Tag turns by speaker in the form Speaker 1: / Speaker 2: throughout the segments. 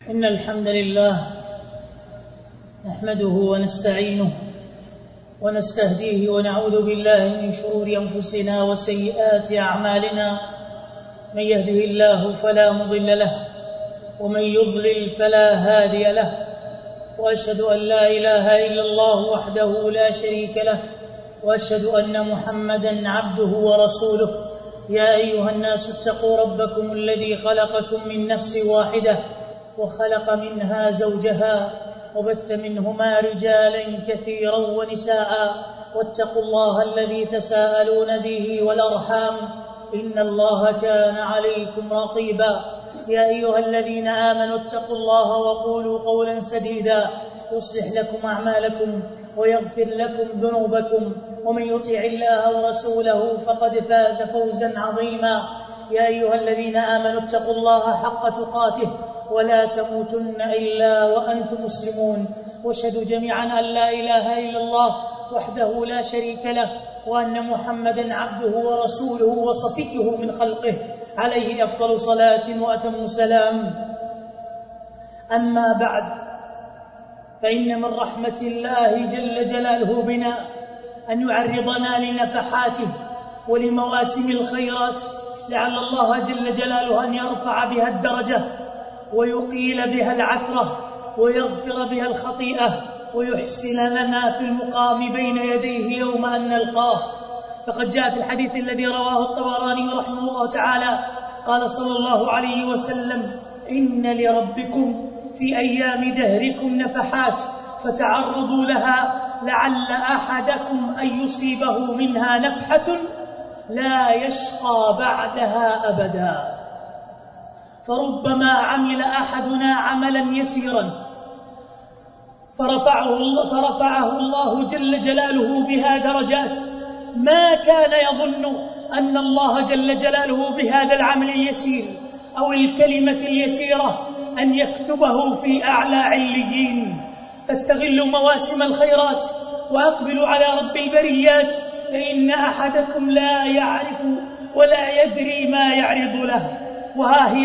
Speaker 1: إن الحمد لله نحمده ونستعينه ونستهديه ونعوذ بالله من شرور أنفسنا وسيئات أعمالنا. من يهده الله فلا مضل له ومن يضلل فلا هادي له، وأشهد أن لا إله إلا الله وحده لا شريك له، وأشهد أن محمدًا عبده ورسوله. يا أيها الناس اتقوا ربكم الذي خلقكم من نفس واحدة وخلق منها زوجها وبث منهما رجالا كثيرا ونساء، واتقوا الله الذي تساءلون به والأرحام إن الله كان عليكم رقيبا. يا أيها الذين آمنوا اتقوا الله وقولوا قولا سديدا يصلح لكم أعمالكم ويغفر لكم ذنوبكم، ومن يطع الله ورسوله فقد فاز فوزا عظيما. يا أيها الذين آمنوا اتقوا الله حق تقاته ولا تموتن إلا وأنتم مسلمون. واشهدوا جميعا أن لا إله إلا الله وحده لا شريك له، وأن محمدًا عبده ورسوله وصفيه من خلقه، عليه أفضل صلاة وأتم سلام. أما بعد، فإن من رحمة الله جل جلاله بنا أن يعرضنا لنفحاته ولمواسم الخيرات، لعل الله جل جلاله أن يرفع بها الدرجة ويقيل بها العثرة ويغفر بها الخطيئة ويحسن لنا في المقام بين يديه يوم أن نلقاه. فقد جاء في الحديث الذي رواه الطبراني رحمه الله تعالى، قال صلى الله عليه وسلم: إن لربكم في أيام دهركم نفحات فتعرضوا لها لعل أحدكم أن يصيبه منها نفحة لا يشقى بعدها أبدا. فربما عمل أحدنا عملا يسيرا فرفعه الله جل جلاله بها درجات، ما كان يظن أن الله جل جلاله بهذا العمل اليسير أو الكلمة اليسيرة أن يكتبه في أعلى عليين. فاستغلوا مواسم الخيرات وأقبلوا على رب البريات، فإن أحدكم لا يعرف ولا يدري ما يعرض له. وها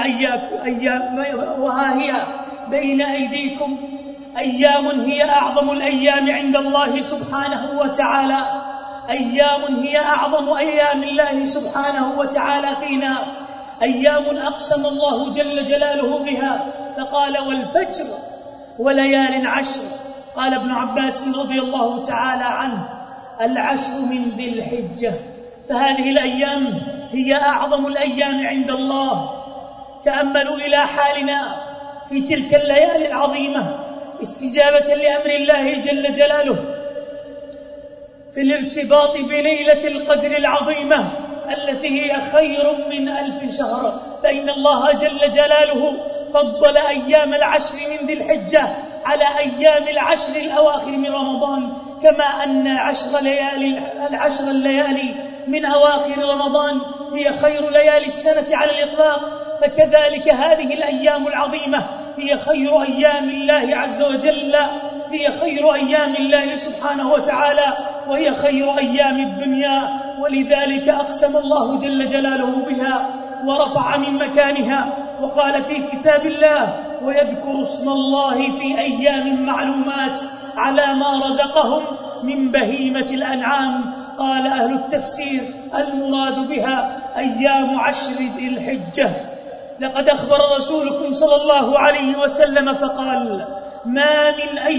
Speaker 1: هي بين أيديكم أيام هي أعظم الأيام عند الله سبحانه وتعالى، أيام هي أعظم أيام الله سبحانه وتعالى فينا، أيام أقسم الله جل جلاله بها فقال: والفجر وليال عشر. قال ابن عباس رضي الله تعالى عنه: العشر من ذي الحجة. فهذه الأيام هي أعظم الأيام عند الله. تأملوا إلى حالنا في تلك الليالي العظيمة استجابة لأمر الله جل جلاله في الارتباط بليلة القدر العظيمة التي هي خير من 1000 شهر. فإن الله جل جلاله فضل أيام العشر من ذي الحجة على أيام العشر الأواخر من رمضان، كما أن العشر الليالي من أواخر رمضان هي خير ليالي السنة على الإطلاق، فكذلك هذه الأيام العظيمة هي خير أيام الله عز وجل، هي خير أيام الله سبحانه وتعالى، وهي خير أيام الدنيا. ولذلك أقسم الله جل جلاله بها ورفع من مكانها، وقال في كتاب الله: ويذكر اسم الله في أيام معلومات على ما رزقهم من بهيمة الأنعام. قال أهل التفسير: المراد بها أيام عشر ذي الحجة. لقد أخبر رسولكم صلى الله عليه وسلم فقال: ما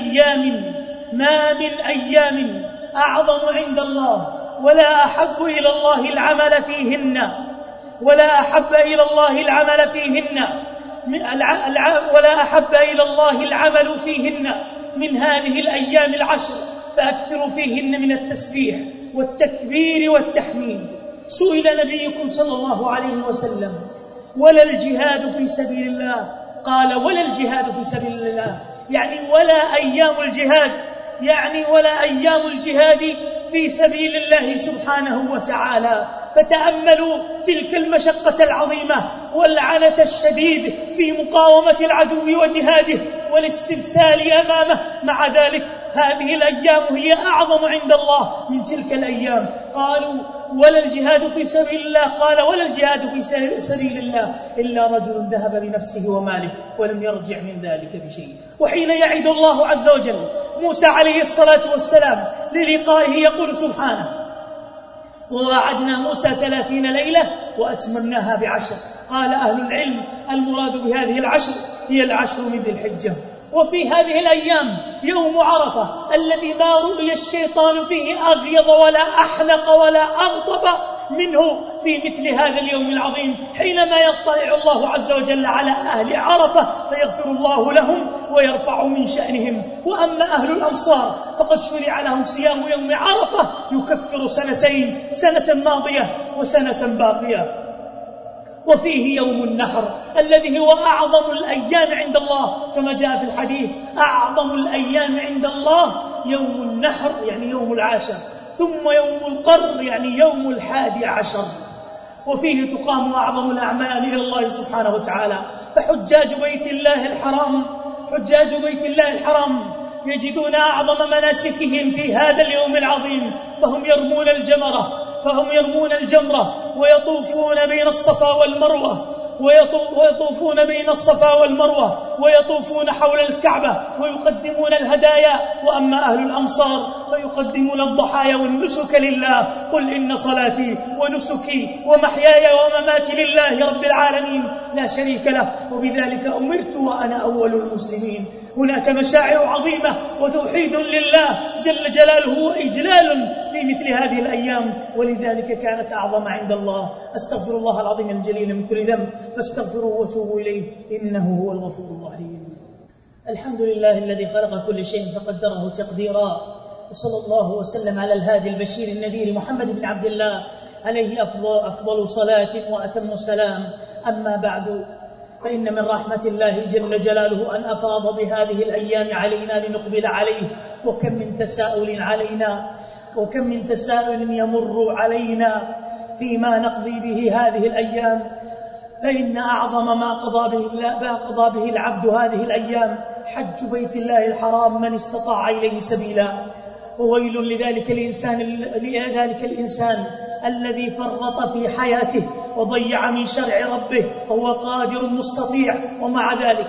Speaker 1: من أيام أعظم عند الله ولا أحب إلى الله العمل فيهن من هذه الأيام العشر، فأكثروا فيهن من التسبيح والتكبير والتحميد. سئل نبيكم صلى الله عليه وسلم: ولا الجهاد في سبيل الله؟ قال: ولا الجهاد في سبيل الله، يعني ولا أيام الجهاد، يعني ولا أيام الجهاد في سبيل الله سبحانه وتعالى. فتأملوا تلك المشقة العظيمة والعنة الشديد في مقاومة العدو وجهاده والاستبسال أمامه، مع ذلك هذه الأيام هي أعظم عند الله من تلك الأيام. قالوا ولا الجهاد في سبيل الله؟ قال ولا الجهاد في سبيل الله إلا رجل ذهب بنفسه وماله ولم يرجع من ذلك بشيء. وحين يعد الله عز وجل موسى عليه الصلاة والسلام للقائه يقول سبحانه: ووعدنا موسى 30 ليلة وأتممناها ب10. قال أهل العلم المراد بهذه العشر هي العشر من ذي الحجة. وفي هذه الأيام يوم عرفة الذي ما رؤي الشيطان فيه أغيظ ولا أحنق ولا أغضب منه في مثل هذا اليوم العظيم، حينما يطلع الله عز وجل على أهل عرفة فيغفر الله لهم ويرفع من شأنهم. وأما أهل الأمصار فقد شرع لهم صيام يوم عرفة يكفر سنتين، سنة ماضية وسنة باقية. وفيه يوم النحر الذي هو أعظم الأيام عند الله، كما جاء في الحديث: أعظم الأيام عند الله يوم النحر يعني يوم 10، ثم يوم القر يعني يوم 11. وفيه تقام أعظم الأعمال إلى الله سبحانه وتعالى. فحجاج بيت الله الحرام يجدون أعظم مناسكهم في هذا اليوم العظيم، فهم يرمون الجمرة ويطوفون بين الصفا والمروة ويطوفون حول الكعبة ويقدمون الهدايا. وأما أهل الأمصار فيقدمون الضحايا والنسك لله: قل إن صلاتي ونسكي ومحياي ومماتي لله رب العالمين لا شريك له وبذلك أمرت وأنا أول المسلمين. هناك مشاعر عظيمة وتوحيد لله جل جلاله وإجلال في مثل هذه الأيام، ولذلك كانت أعظم عند الله. أستغفر الله العظيم الجليل من كل ذنب فاستغفروه وتوبوا إليه إنه هو الغفور الرحيم. الحمد لله الذي خلق كل شيء فقدره تقديرا، وصلى الله وسلم على الهادي البشير النذير محمد بن عبد الله عليه أفضل صلاة وأتم سلام. أما بعد، فإن من رحمة الله جل جلاله أن أفاض بهذه الأيام علينا لنقبل عليه. وكم من تساؤل يمر علينا فيما نقضي به هذه الأيام، فإن أعظم ما قضى به العبد هذه الأيام حج بيت الله الحرام من استطاع إليه سبيلا. وويل لذلك الإنسان الذي فرط في حياته وضيع من شرع ربه، فهو قادر مستطيع ومع ذلك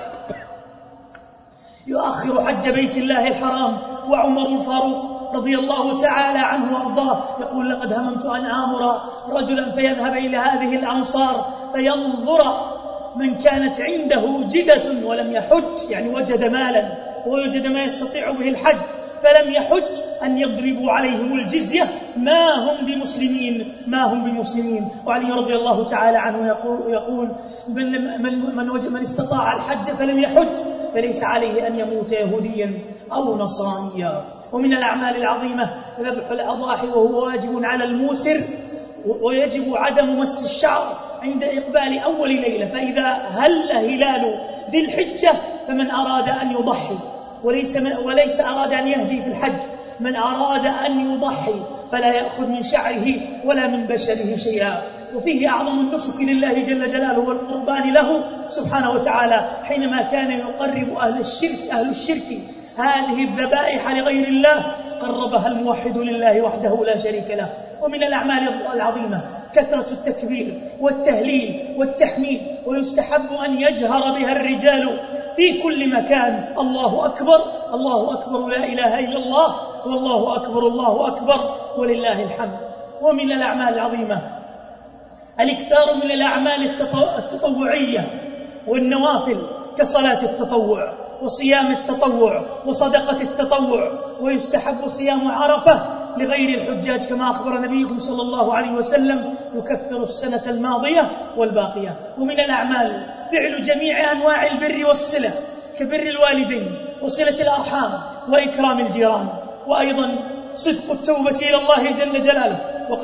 Speaker 1: يؤخر حج بيت الله الحرام. وعمر الفاروق رضي الله تعالى عنه وارضاه يقول: لقد هممت أن آمر رجلا فيذهب إلى هذه الأمصار فينظر من كانت عنده جدة ولم يحج، يعني وجد مالا ووجد ما يستطيع به الحج فلم يحج، أن يضربوا عليهم الجزية ما هم بمسلمين. وعلي رضي الله تعالى عنه يقول: من استطاع الحج فلم يحج فليس عليه أن يموت يهوديا أو نصرانيا. ومن الأعمال العظيمة ذبح الأضاحي، وهو واجب على الموسر، ويجب عدم مس الشعر عند إقبال أول ليلة. فإذا هل هلال ذي الحجة فمن أراد أن يضحي وليس أراد أن يهدي في الحج، من أراد أن يضحي فلا يأخذ من شعره ولا من بشره شيئا. وفيه أعظم النسك لله جل جلاله والقربان له سبحانه وتعالى، حينما كان يقرب أهل الشرك هذه الذبائح لغير الله قربها الموحد لله وحده لا شريك له. ومن الأعمال العظيمة كثرة التكبير والتهليل والتحميد، ويستحب أن يجهر بها الرجال في كل مكان: الله أكبر الله أكبر لا إله إلا الله والله أكبر الله أكبر ولله الحمد. ومن الأعمال العظيمة الاكثار من الأعمال التطوعية والنوافل كصلاة التطوع وصيام التطوع وصدقة التطوع. ويستحب صيام عرفة لغير الحجاج كما أخبر نبيكم صلى الله عليه وسلم: يكفر السنة الماضية والباقية. ومن الأعمال فعل جميع أنواع البر والصلة كبر الوالدين وصلة الأرحام وإكرام الجيران، وأيضا صدق التوبة إلى الله جل جلاله،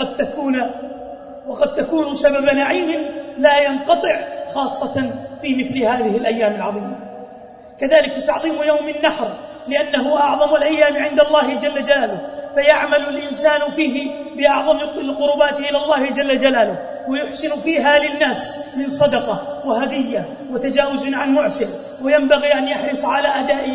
Speaker 1: وقد تكون سبب نعيم لا ينقطع خاصة في مثل هذه الأيام العظيمة. كذلك تعظيم يوم النحر لأنه أعظم الأيام عند الله جل جلاله، فيعمل الإنسان فيه بأعظم القربات إلى الله جل جلاله، ويحسن فيها للناس من صدقة وهدية وتجاوز عن معسر. وينبغي أن يحرص على أداء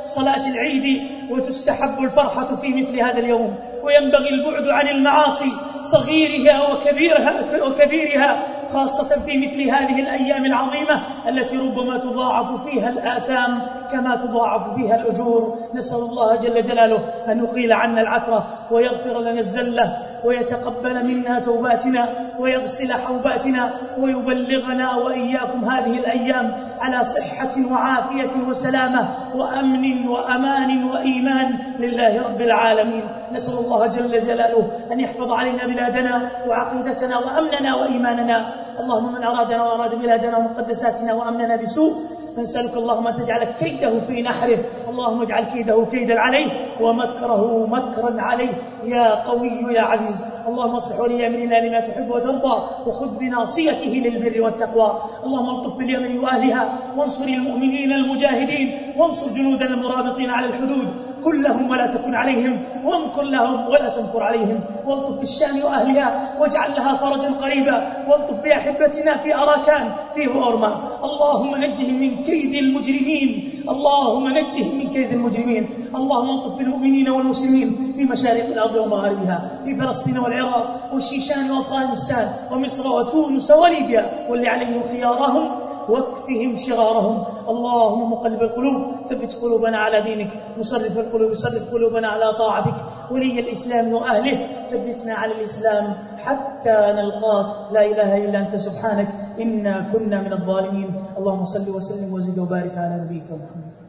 Speaker 1: صلاة العيد، وتستحب الفرحة في مثل هذا اليوم، وينبغي البعد عن المعاصي صغيرها وكبيرها، خاصة في مثل هذه الأيام العظيمة التي ربما تضاعف فيها الآثام كما تضاعف فيها الأجور. نسأل الله جل جلاله أن يقيل عنا العثرة ويغفر لنا الزلة ويتقبل منا توباتنا ويغسل حوباتنا ويبلغنا وإياكم هذه الأيام على صحة وعافية وسلامة وأمن وأمان وإيمان لله رب العالمين. نسأل الله جل جلاله أن يحفظ علينا بلادنا وعقيدتنا وأمننا وإيماننا. اللهم من أرادنا وأراد بلادنا ومقدساتنا وأمننا بسوء فنسألك اللهم أن تجعل كيده في نحره، اللهم اجعل كيده كيدا عليه ومكره مكرا عليه يا قوي يا عزيز. اللهم اصلح ولي أمرنا لما تحب وترضى وخذ بناصيته للبر والتقوى. اللهم الطف باليمن وأهلها وانصر المؤمنين المجاهدين وانصر جنودنا المرابطين على الحدود كلهم ولا تكن عليهم وامكر لهم ولا تمكر عليهم. والطف بالشام وأهلها واجعل لها فرجا قريبا. والطف بأحبتنا في أراكان في بورما، اللهم نجهم من كيد المجرمين، اللهم نجهم من كيد المجرمين. اللهم الطف بالمؤمنين والمسلمين في مشارق الأرض ومغاربها، في فلسطين والعراق والشيشان وأفغانستان ومصر وتونس وليبيا، واللي عليهم خيارهم واكفهم شرارهم. اللهم مقلب القلوب ثبت قلوبنا على دينك، مصرف القلوب صرف قلوبنا على طاعتك. ولي الإسلام وأهله ثبتنا على الإسلام حتى نلقاك، لا إله إلا أنت سبحانك إنا كنا من الظالمين. اللهم صل وسلم وزد وبارك على نبيك محمد.